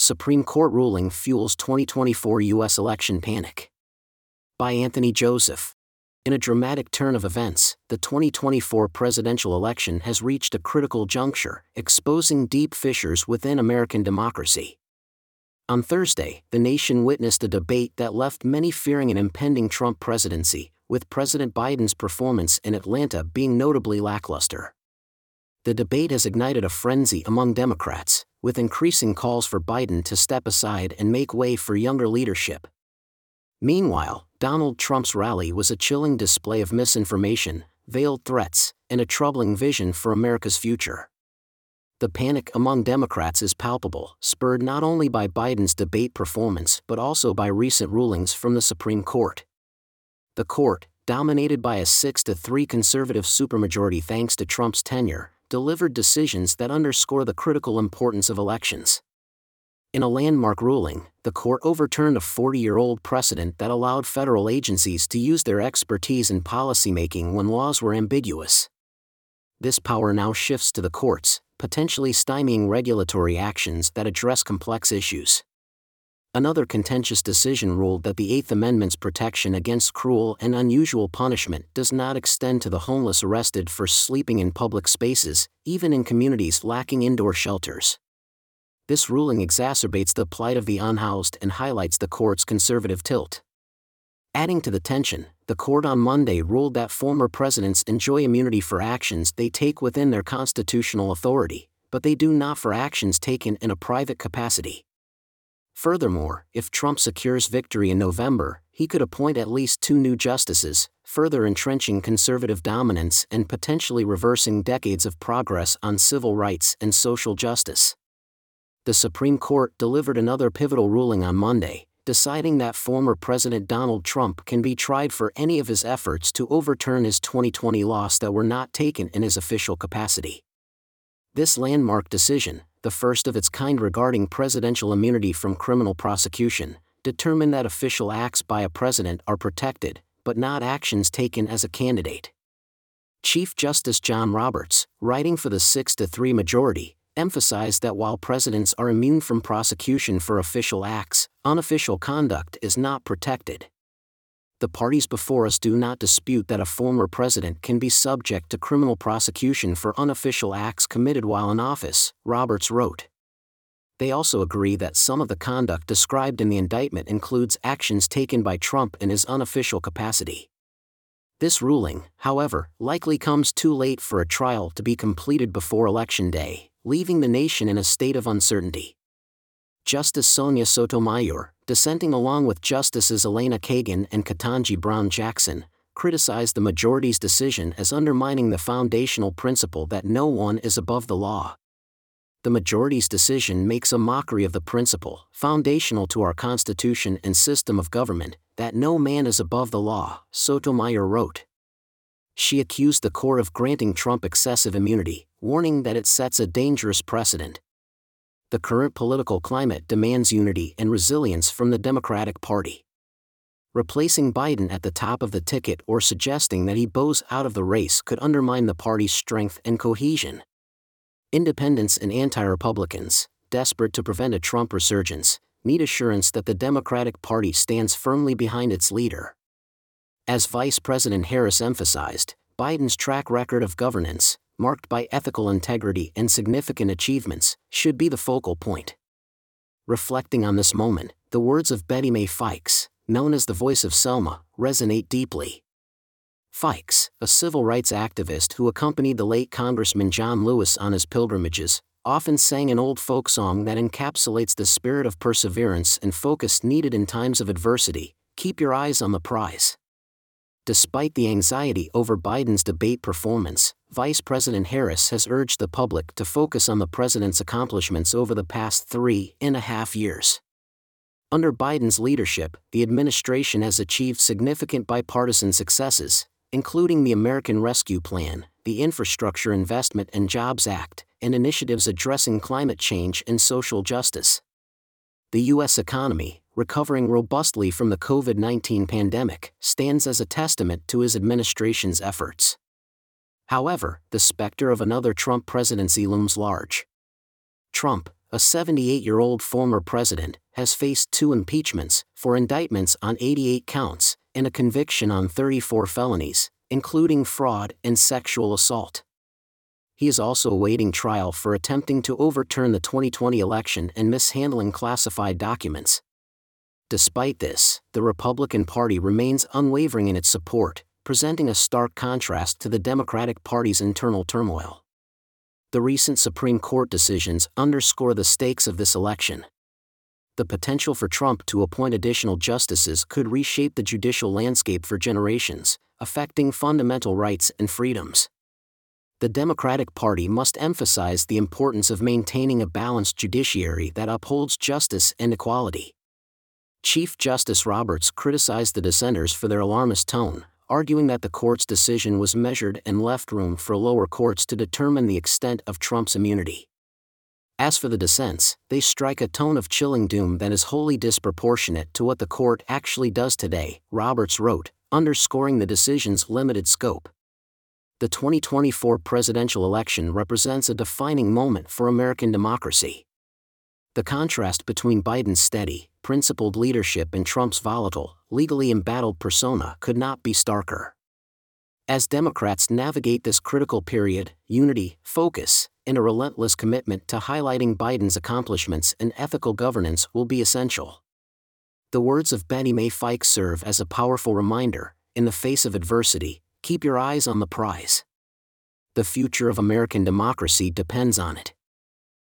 Supreme Court ruling fuels 2024 U.S. election panic. By Anthony Joseph. In a dramatic turn of events, the 2024 presidential election has reached a critical juncture, exposing deep fissures within American democracy. On Thursday, the nation witnessed a debate that left many fearing an impending Trump presidency, with President Biden's performance in Atlanta being notably lackluster. The debate has ignited a frenzy among Democrats, with increasing calls for Biden to step aside and make way for younger leadership. Meanwhile, Donald Trump's rally was a chilling display of misinformation, veiled threats, and a troubling vision for America's future. The panic among Democrats is palpable, spurred not only by Biden's debate performance but also by recent rulings from the Supreme Court. The court, dominated by a 6-3 conservative supermajority thanks to Trump's tenure, delivered decisions that underscore the critical importance of elections. In a landmark ruling, the court overturned a 40-year-old precedent that allowed federal agencies to use their expertise in policymaking when laws were ambiguous. This power now shifts to the courts, potentially stymieing regulatory actions that address complex issues. Another contentious decision ruled that the Eighth Amendment's protection against cruel and unusual punishment does not extend to the homeless arrested for sleeping in public spaces, even in communities lacking indoor shelters. This ruling exacerbates the plight of the unhoused and highlights the court's conservative tilt. Adding to the tension, the court on Monday ruled that former presidents enjoy immunity for actions they take within their constitutional authority, but they do not for actions taken in a private capacity. Furthermore, if Trump secures victory in November, he could appoint at least 2 new justices, further entrenching conservative dominance and potentially reversing decades of progress on civil rights and social justice. The Supreme Court delivered another pivotal ruling on Monday, deciding that former President Donald Trump can be tried for any of his efforts to overturn his 2020 laws that were not taken in his official capacity. This landmark decision, the first of its kind regarding presidential immunity from criminal prosecution, determined that official acts by a president are protected, but not actions taken as a candidate. Chief Justice John Roberts, writing for the 6-3 majority, emphasized that while presidents are immune from prosecution for official acts, unofficial conduct is not protected. The parties before us do not dispute that a former president can be subject to criminal prosecution for unofficial acts committed while in office, Roberts wrote. They also agree that some of the conduct described in the indictment includes actions taken by Trump in his unofficial capacity. This ruling, however, likely comes too late for a trial to be completed before Election Day, leaving the nation in a state of uncertainty. Justice Sonia Sotomayor, dissenting along with Justices Elena Kagan and Ketanji Brown Jackson, criticized the majority's decision as undermining the foundational principle that no one is above the law. The majority's decision makes a mockery of the principle, foundational to our Constitution and system of government, that no man is above the law, Sotomayor wrote. She accused the court of granting Trump excessive immunity, warning that it sets a dangerous precedent. The current political climate demands unity and resilience from the Democratic Party. Replacing Biden at the top of the ticket or suggesting that he bows out of the race could undermine the party's strength and cohesion. Independents and anti-Republicans, desperate to prevent a Trump resurgence, need assurance that the Democratic Party stands firmly behind its leader. As Vice President Harris emphasized, Biden's track record of governance, marked by ethical integrity and significant achievements, should be the focal point. Reflecting on this moment, the words of Betty Mae Fikes, known as the voice of Selma, resonate deeply. Fikes, a civil rights activist who accompanied the late Congressman John Lewis on his pilgrimages, often sang an old folk song that encapsulates the spirit of perseverance and focus needed in times of adversity: "Keep your eyes on the prize." Despite the anxiety over Biden's debate performance, Vice President Harris has urged the public to focus on the president's accomplishments over the past 3.5 years. Under Biden's leadership, the administration has achieved significant bipartisan successes, including the American Rescue Plan, the Infrastructure Investment and Jobs Act, and initiatives addressing climate change and social justice. The U.S. economy, recovering robustly from the COVID-19 pandemic, stands as a testament to his administration's efforts. However, the specter of another Trump presidency looms large. Trump, a 78-year-old former president, has faced 2 impeachments for indictments on 88 counts and a conviction on 34 felonies, including fraud and sexual assault. He is also awaiting trial for attempting to overturn the 2020 election and mishandling classified documents. Despite this, the Republican Party remains unwavering in its support, presenting a stark contrast to the Democratic Party's internal turmoil. The recent Supreme Court decisions underscore the stakes of this election. The potential for Trump to appoint additional justices could reshape the judicial landscape for generations, affecting fundamental rights and freedoms. The Democratic Party must emphasize the importance of maintaining a balanced judiciary that upholds justice and equality. Chief Justice Roberts criticized the dissenters for their alarmist tone, arguing that the court's decision was measured and left room for lower courts to determine the extent of Trump's immunity. As for the dissents, they strike a tone of chilling doom that is wholly disproportionate to what the court actually does today, Roberts wrote, underscoring the decision's limited scope. The 2024 presidential election represents a defining moment for American democracy. The contrast between Biden's steady, principled leadership and Trump's volatile, legally embattled persona could not be starker. As Democrats navigate this critical period, unity, focus, and a relentless commitment to highlighting Biden's accomplishments and ethical governance will be essential. The words of Betty Mae Fike serve as a powerful reminder: in the face of adversity, keep your eyes on the prize. The future of American democracy depends on it.